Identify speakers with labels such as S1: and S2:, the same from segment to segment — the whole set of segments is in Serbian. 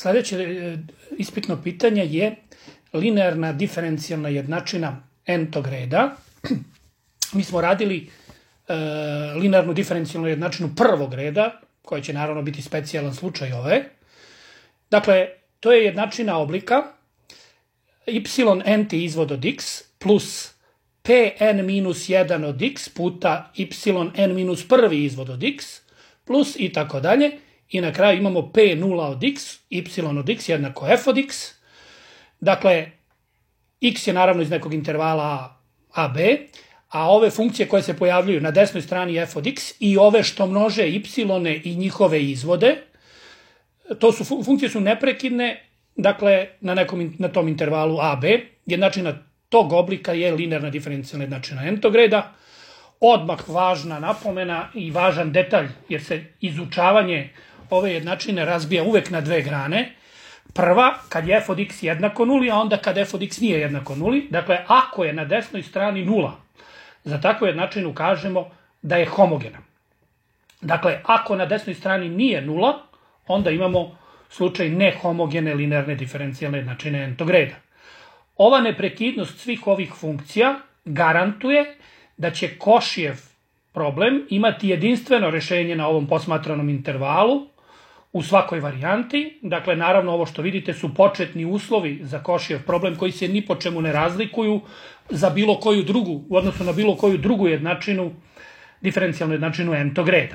S1: Sledeće ispitno pitanje je linearna diferencijalna jednačina n-tog reda. Mi smo radili linearnu diferencijalnu jednačinu prvog reda, koja će naravno biti specijalan slučaj ove. Dakle, to je jednačina oblika yn izvod od x plus pn minus 1 od x puta yn minus prvi izvod od x plus i tako dalje. I na kraju imamo p0 od x, y od x jednako f od x. Dakle, x je naravno iz nekog intervala a, b, a ove funkcije koje se pojavljuju na desnoj strani f od x i ove što množe y i njihove izvode, to su funkcije su neprekidne, dakle, na tom intervalu a, b. Jednačina tog oblika je linearna diferencijalna jednačina n-tog reda. Odmah važna napomena i važan detalj, jer se izučavanje ove jednačine razbija uvek na dve grane. Prva, kad je f od x jednako nuli, a onda kad f od x nije jednako nuli. Dakle, ako je na desnoj strani nula, za takvu jednačinu kažemo da je homogena. Dakle, ako na desnoj strani nije nula, onda imamo slučaj nehomogene linearne diferencijalne jednačine n-tog reda. Ova neprekidnost svih ovih funkcija garantuje da će Cauchyjev problem imati jedinstveno rešenje na ovom posmatranom intervalu u svakoj varijanti. Dakle, naravno, ovo što vidite su početni uslovi za Cauchyjev problem koji se ni po čemu ne razlikuju za bilo koju drugu, u odnosu na bilo koju drugu jednačinu, diferencijalnu jednačinu n-tog reda.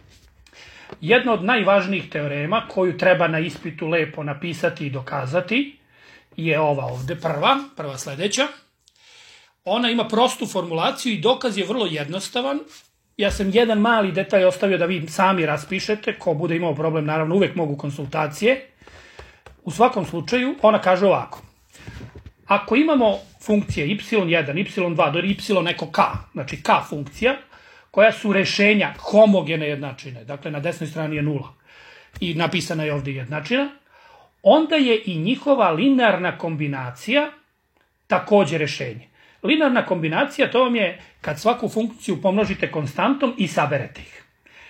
S1: Jedna od najvažnijih teorema koju treba na ispitu lepo napisati i dokazati je ova ovde prva sledeća. Ona ima prostu formulaciju i dokaz je vrlo jednostavan. Ja sam jedan mali detalj ostavio da vi sami raspišete, ko bude imao problem, naravno uvek mogu konsultacije. U svakom slučaju, ona kaže ovako. Ako imamo funkcije y1, y2 do y neko k, znači k funkcija, koja su rešenja homogene jednačine, dakle na desnoj strani je nula i napisana je ovde jednačina, onda je i njihova linearna kombinacija takođe rešenje. Linearna kombinacija, to vam je kad svaku funkciju pomnožite konstantom i saberete ih.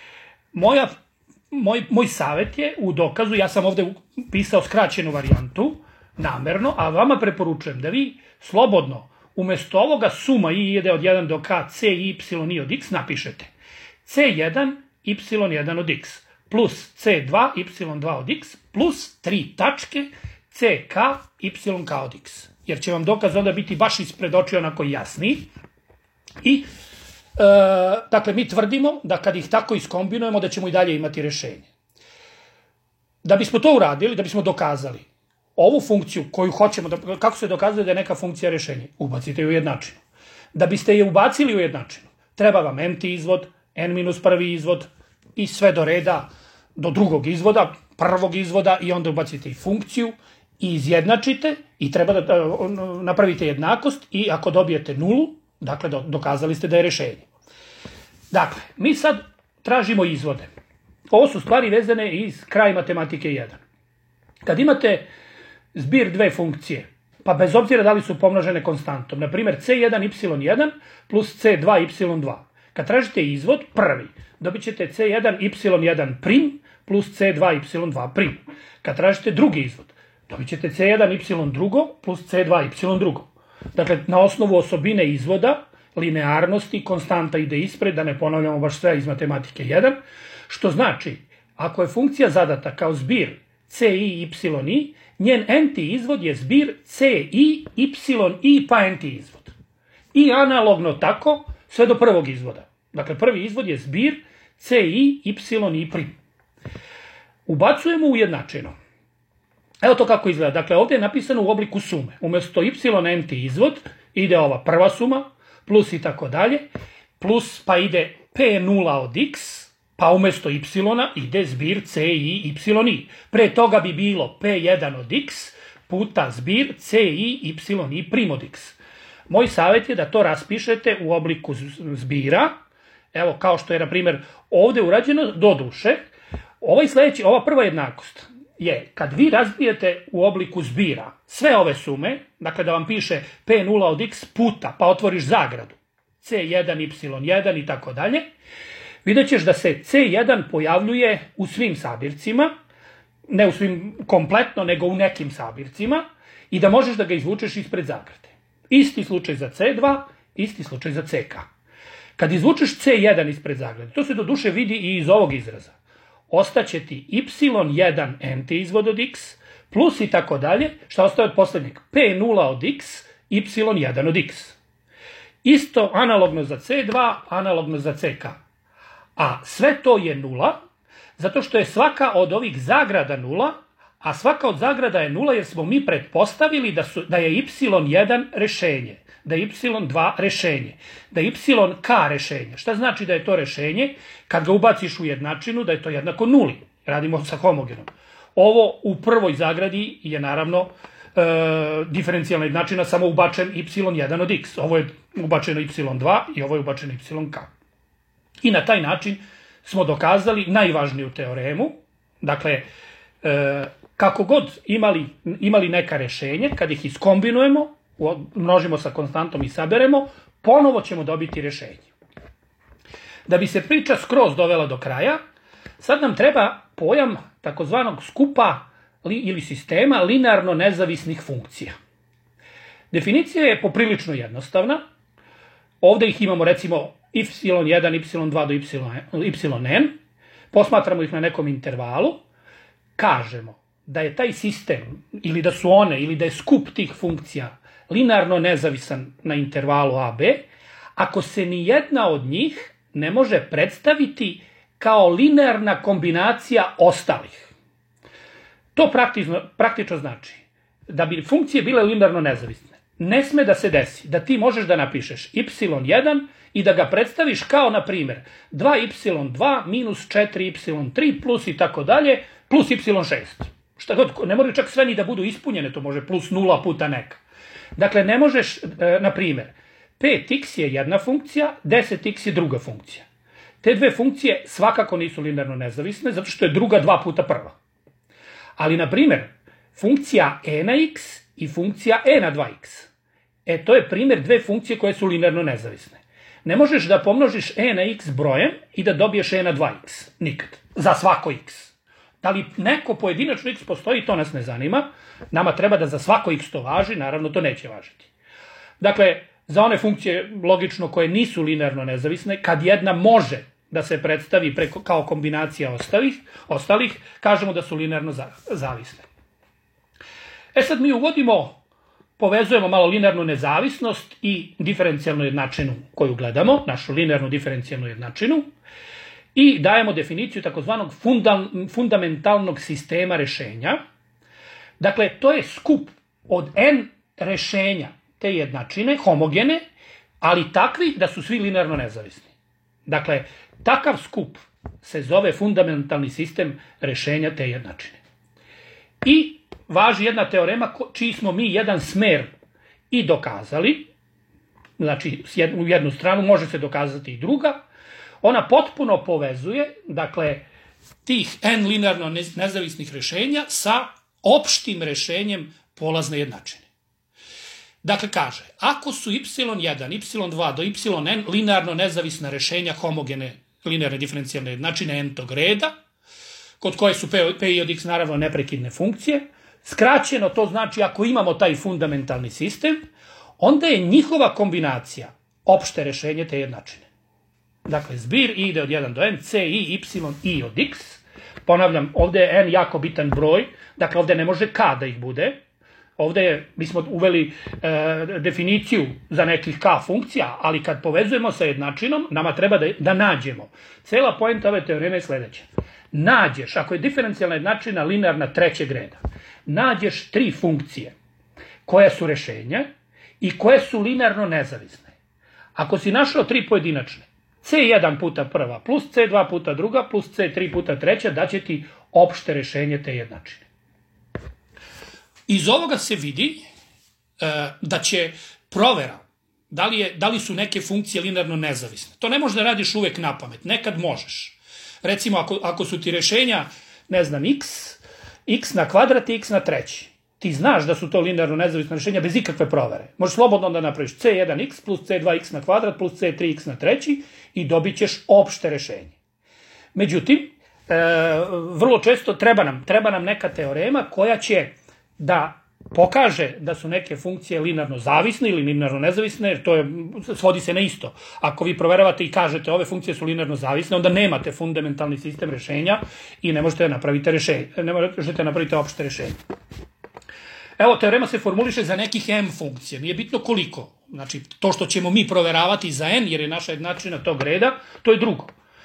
S1: Moj savjet je u dokazu, ja sam ovde pisao skraćenu varijantu, namerno, a vama preporučujem da vi slobodno umesto ovoga suma i ide od 1 do k, c i y od x napišete c1 y1 od x plus c2 y2 od x plus 3 tačke ck yk od x. Jer će vam dokaz onda biti baš ispred oči onako jasniji. I, dakle, mi tvrdimo da kad ih tako iskombinujemo da ćemo i dalje imati rešenje. Da bismo to uradili, da bismo dokazali ovu funkciju koju hoćemo, kako se dokazuje da je neka funkcija rešenje? Ubacite ju u jednačinu. Da biste je ubacili u jednačinu, treba vam n-ti izvod, n minus prvi izvod i sve do reda, do drugog izvoda, prvog izvoda i onda ubacite i funkciju i izjednačite i treba da napravite jednakost i ako dobijete nulu, dakle dokazali ste da je rešenje. Dakle, mi sad tražimo izvode. Ovo su stvari vezane iz kraja matematike 1. Kad imate zbir dve funkcije, pa bez obzira da li su pomnožene konstantom, na primjer c1 y1 plus c2 y2. Kad tražite izvod prvi, dobit ćete c1 y1 prim plus c2 y2 prim. Kad tražite drugi izvod, dobit ćete c1 y drugo plus c2 y drugo. Dakle, na osnovu osobine izvoda, linearnosti, konstanta ide ispred, da ne ponavljamo baš sve iz matematike 1, što znači, ako je funkcija zadata kao zbir c i y i, njen n-ti izvod je zbir c i y i pa n-ti izvod. I analogno tako sve do prvog izvoda. Dakle, prvi izvod je zbir c i y i prim. Ubacujemo u jednačinu. Evo to kako izgleda. Dakle, ovdje je napisano u obliku sume. Umesto y n-ti izvod ide ova prva suma, plus i tako dalje, plus pa ide p0 od x, pa umesto y ide zbir c i y i. Pre toga bi bilo p1 od x puta zbir c i y i prim od x. Moj savjet je da to raspišete u obliku zbira, evo kao što je na primjer ovdje urađeno, do duše. Ova prva jednakost je kad vi razbijete u obliku zbira sve ove sume, dakle da vam piše p0 od x puta, pa otvoriš zagradu, c1 y1 i tako dalje, vidjet ćeš da se c1 pojavljuje u svim sabircima ne u svim kompletno, nego u nekim sabircima, i da možeš da ga izvučeš ispred zagrade. Isti slučaj za C2, isti slučaj za CK. Kad izvučeš C1 ispred zagrade, to se do duše vidi i iz ovog izraza. Ostaće ti y1 nt izvod od x, plus i tako dalje, šta ostaje od poslednjeg? P0 od x, y1 od x. Isto analogno za C2, analogno za CK. A sve to je nula, zato što je svaka od ovih zagrada nula, a svaka od zagrada je nula jer smo mi pretpostavili da je y1 rešenje, da je y2 rešenje, da je yk rešenje. Šta znači da je to rešenje? Kad ga ubaciš u jednačinu, da je to jednako nuli. Radimo sa homogenom. Ovo u prvoj zagradi je naravno diferencijalna jednačina, samo ubačen y1 od x. Ovo je ubačeno y2 i ovo je ubačeno yk. I na taj način smo dokazali najvažniju teoremu. Dakle, kako god imali neka rešenje, kad ih iskombinujemo, množimo sa konstantom i saberemo, ponovo ćemo dobiti rešenje. Da bi se priča skroz dovela do kraja, sad nam treba pojam takozvanog skupa ili sistema linearno nezavisnih funkcija. Definicija je poprilično jednostavna. Ovde ih imamo recimo y1, y2 do yn, posmatramo ih na nekom intervalu, kažemo da je taj sistem, ili da su one, ili da je skup tih funkcija linearno nezavisan na intervalu AB, ako se ni jedna od njih ne može predstaviti kao linearna kombinacija ostalih. To praktično znači da bi funkcije bile linearno nezavisne. Ne sme da se desi da ti možeš da napišeš y1 i da ga predstaviš kao, na primjer, 2y2 minus 4y3 plus i tako dalje, plus y6. Šta god, ne moraju čak sve ni da budu ispunjene, to može plus 0 puta neka. Dakle, ne možeš, na primjer, 5x je jedna funkcija, 10x je druga funkcija. Te dve funkcije svakako nisu linearno nezavisne, zato što je druga 2 puta prva. Ali, na primjer, funkcija e na x i funkcija e na 2x. To je primjer dve funkcije koje su linearno nezavisne. Ne možeš da pomnožiš e na x brojem i da dobiješ e na 2x. Nikad. Za svako x. Da li neko pojedinačno x postoji, to nas ne zanima. Nama treba da za svako x to važi, naravno to neće važiti. Dakle, za one funkcije logično koje nisu linearno nezavisne, kad jedna može da se predstavi kao kombinacija ostalih, kažemo da su linearno zavisne. Sad mi povezujemo malo linearnu nezavisnost i diferencijalnu jednačinu koju gledamo, našu linearnu diferencijalnu jednačinu, i dajemo definiciju takozvanog fundamentalnog sistema rešenja. Dakle, to je skup od n rešenja te jednačine, homogene, ali takvi da su svi linearno nezavisni. Dakle, takav skup se zove fundamentalni sistem rešenja te jednačine. I važi jedna teorema čiji smo mi jedan smer i dokazali, znači u jednu stranu može se dokazati i druga, ona potpuno povezuje, dakle, tih n linearno nezavisnih rešenja sa opštim rešenjem polazne jednačine. Dakle, kaže, ako su y1, y2 do yn linearno nezavisna rešenja homogene linearne diferencijalne jednačine n-tog reda, kod koje su p i od x naravno neprekidne funkcije, skraćeno to znači ako imamo taj fundamentalni sistem, onda je njihova kombinacija opšte rešenje te jednačine. Dakle, zbir i ide od 1 do n, c i, y i od x. Ponavljam, ovde je n jako bitan broj, dakle ovde ne može k da ih bude. Ovde mi smo uveli definiciju za nekih k funkcija, ali kad povezujemo sa jednačinom, nama treba da nađemo. Cela poenta ove teoreme je sledeća. Nađeš, ako je diferencijalna jednačina linearna trećeg reda, nađeš tri funkcije koje su rešenja i koje su linearno nezavisne. Ako si našao tri pojedinačne, c1 puta prva plus c2 puta druga plus c3 puta treća, daće ti opšte rešenje te jednačine. Iz ovoga se vidi da će provera da li su neke funkcije linearno nezavisne. To ne možeš da radiš uvek na pamet, nekad možeš. Recimo, ako su ti rešenja, ne znam, x na kvadrat i x na treći. Ti znaš da su to linearno nezavisna rešenja bez ikakve provere. Možeš slobodno da napraviš c1x plus c2x na kvadrat plus c3x na treći i dobit ćeš opšte rešenje. Međutim, vrlo često treba nam neka teorema koja će da pokaže da su neke funkcije linearno zavisne ili linearno nezavisne, jer svodi se na isto. Ako vi proveravate i kažete ove funkcije su linearno zavisne, onda nemate fundamentalni sistem rešenja i ne možete napraviti opšte rešenje. Evo, teorema se formuliše za nekih m funkcije, nije bitno koliko. Znači, to što ćemo mi proveravati za n, jer je naša jednačina tog reda, to je drugo.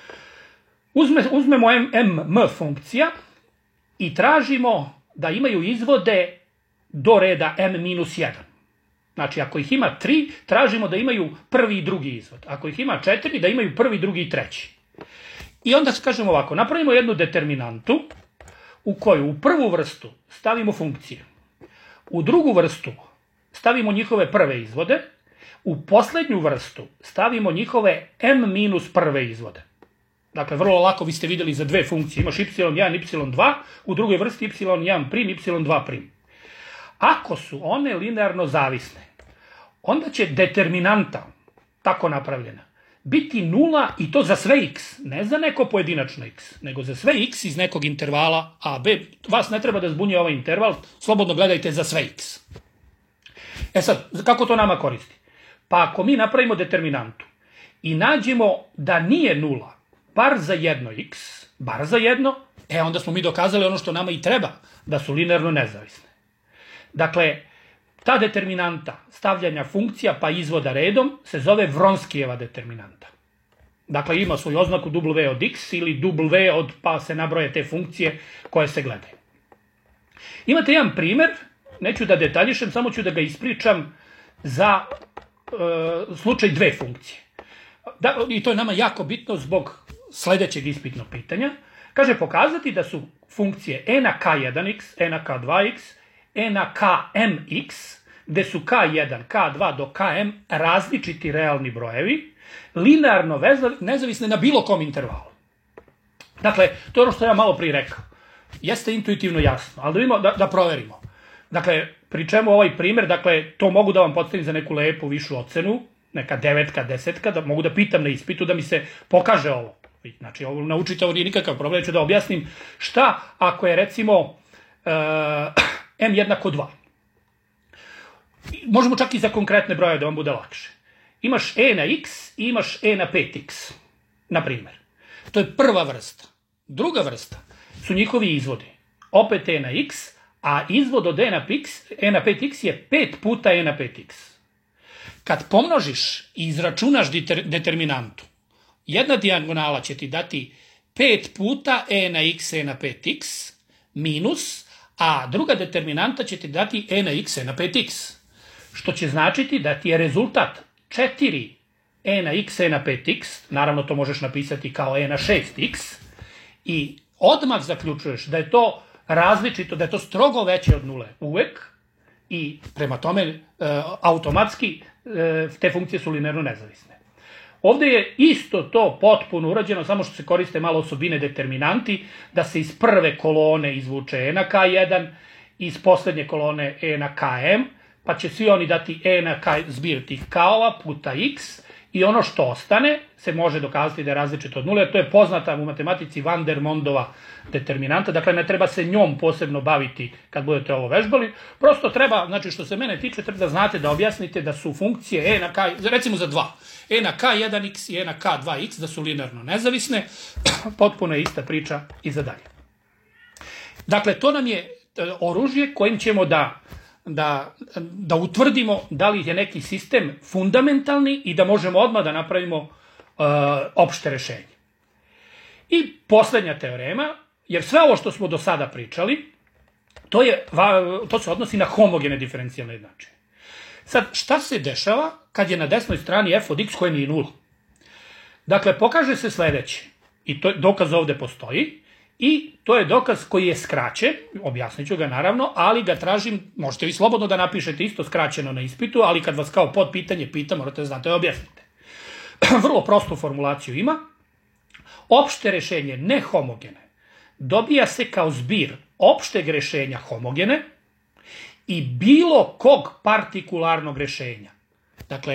S1: Uzmemo m funkcija i tražimo da imaju izvode do reda m-1. Znači, ako ih ima 3, tražimo da imaju prvi i drugi izvod. Ako ih ima 4, da imaju prvi, drugi i treći. I onda kažemo ovako, napravimo jednu determinantu u koju u prvu vrstu stavimo funkcije. U drugu vrstu stavimo njihove prve izvode, u poslednju vrstu stavimo njihove m-prve izvode. Dakle, vrlo lako vi ste vidjeli za dve funkcije. Imaš y1, y2, u drugoj vrsti y1', y2'. Ako su one linearno zavisne, onda će determinanta, tako napravljena, biti 0 i to za sve x, ne za neko pojedinačno x, nego za sve x iz nekog intervala a, b. Vas ne treba da zbunje ovaj interval, slobodno gledajte za sve x. E sad, kako to nama koristi? Pa ako mi napravimo determinantu i nađemo da nije 0, bar za jedno x, onda smo mi dokazali ono što nama i treba, da su linearno nezavisne. Dakle, ta determinanta stavljanja funkcija pa izvoda redom se zove Vronskijeva determinanta. Dakle, ima svoju oznaku w od x ili w od pa se nabroje te funkcije koje se gledaju. Imate jedan primer, neću da detaljišem, samo ću da ga ispričam za slučaj dve funkcije. I to je nama jako bitno zbog sledećeg ispitnog pitanja. Kaže pokazati da su funkcije e na k1x, e na k2x, e na kmx, gde su k1, k2 do km različiti realni brojevi, linearno nezavisne na bilo kom intervalu. Dakle, to je ono što ja malo prije rekao. Jeste intuitivno jasno, ali da vidimo, da proverimo. Dakle, pri čemu ovaj primer, dakle, to mogu da vam postavim za neku lepu višu ocenu, neka 9, 10, da mogu da pitam na ispitu da mi se pokaže ovo. Znači, ovo naučite, ovo nije nikakav problem, ću da objasnim šta ako je recimo m jednako 2. Možemo čak i za konkretne broje da vam bude lakše. Imaš e na x i imaš e na 5x, na primjer. To je prva vrsta. Druga vrsta su njihovi izvodi. Opet e na x, a izvod od e na 5x je 5 puta e na 5x. Kad pomnožiš i izračunaš determinantu, jedna dijagonala će ti dati 5 puta e na x, e na 5x, minus, a druga determinanta će ti dati e na x, e na 5x. Što će značiti da ti je rezultat 4 e na x, e na 5x, naravno to možeš napisati kao e na 6x, i odmah zaključuješ da je to različito, da je to strogo veće od nule uvek, i prema tome automatski te funkcije su linearno nezavisne. Ovde je isto to potpuno urađeno, samo što se koriste malo osobine determinanti, da se iz prve kolone izvuče e na k1, iz poslednje kolone e na km, pa će svi oni dati e na k zbir tih k-ova puta x, i ono što ostane se može dokazati da je različito od nule. To je poznata u matematici Van der Mondova determinanta, dakle ne treba se njom posebno baviti kad budete ovo vežbali, prosto treba, znači što se mene tiče, treba da znate da objasnite da su funkcije e na k, recimo za 2, e na k1x i e na k2x, da su linearno nezavisne, potpuno je ista priča i za dalje. Dakle, to nam je oružje kojim ćemo da utvrdimo da li je neki sistem fundamentalni i da možemo odmah da napravimo opšte rešenje. I poslednja teorema, jer sve ovo što smo do sada pričali, to se odnosi na homogene diferencijalne jednačine. Sad, šta se dešava kad je na desnoj strani f od x koje nije 0? Dakle, pokaže se sledeće, i to dokaz ovde postoji, i to je dokaz koji je skraćen, objasnit ću ga naravno, ali ga tražim, možete vi slobodno da napišete isto skraćeno na ispitu, ali kad vas kao podpitanje pita, morate da znate i objasnite. Vrlo prostu formulaciju ima. Opšte rešenje nehomogene dobija se kao zbir opšteg rešenja homogene i bilo kog partikularnog rešenja. Dakle,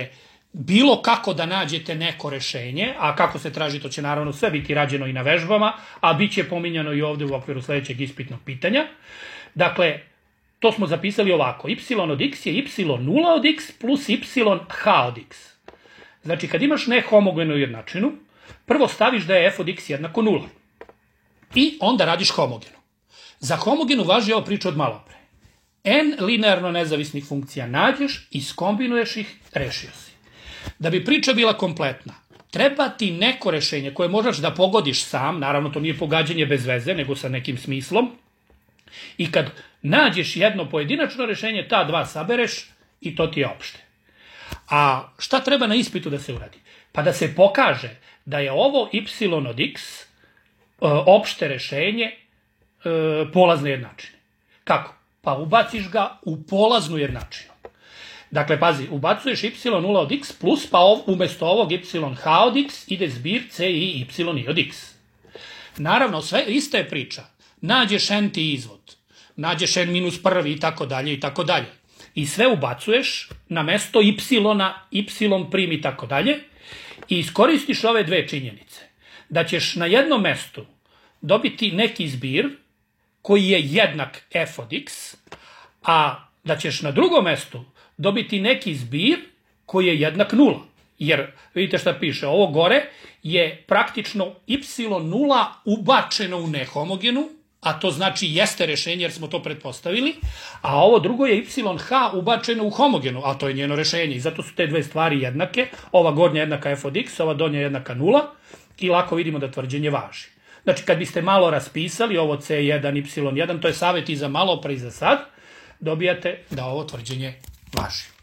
S1: bilo kako da nađete neko rešenje, a kako se traži, to će naravno sve biti rađeno i na vežbama, a bit će pominjano i ovde u okviru sledećeg ispitnog pitanja. Dakle, to smo zapisali ovako, y od x je y0 od x plus yh od x. Znači, kad imaš nehomogenu jednačinu, prvo staviš da je f od x jednako 0. I onda radiš homogenu. Za homogenu važi ova priča od malo pre. N linearno nezavisnih funkcija nađeš, iskombinuješ ih, rešio si. Da bi priča bila kompletna, treba ti neko rešenje koje možeš da pogodiš sam, naravno to nije pogađanje bez veze, nego sa nekim smislom, i kad nađeš jedno pojedinačno rešenje, ta dva sabereš i to ti je opšte. A šta treba na ispitu da se uradi? Pa da se pokaže da je ovo y od x opšte rešenje polazne jednačine. Kako? Pa ubaciš ga u polaznu jednačinu. Dakle, pazi, ubacuješ y0 od x plus, pa umesto ovog yh od x ide zbir c i y od x. Naravno, sve ista je priča. Nađeš n-ti izvod, nađeš n minus prvi i tako dalje i tako dalje. I sve ubacuješ na mesto y prim i tako dalje i iskoristiš ove dve činjenice. Da ćeš na jednom mestu dobiti neki zbir koji je jednak f od x, a da ćeš na drugom mestu dobiti neki zbir koji je jednak 0. Jer, vidite šta piše, ovo gore je praktično y0 ubačeno u nehomogenu, a to znači jeste rešenje jer smo to pretpostavili, a ovo drugo je yh ubačeno u homogenu, a to je njeno rešenje. I zato su te dve stvari jednake, ova gornja jednaka f od x, ova donja jednaka 0 i lako vidimo da tvrđenje važi. Znači, kad biste malo raspisali ovo c1, y1, to je savjet i za malo pre i za sad, dobijate da ovo tvrđenje važi.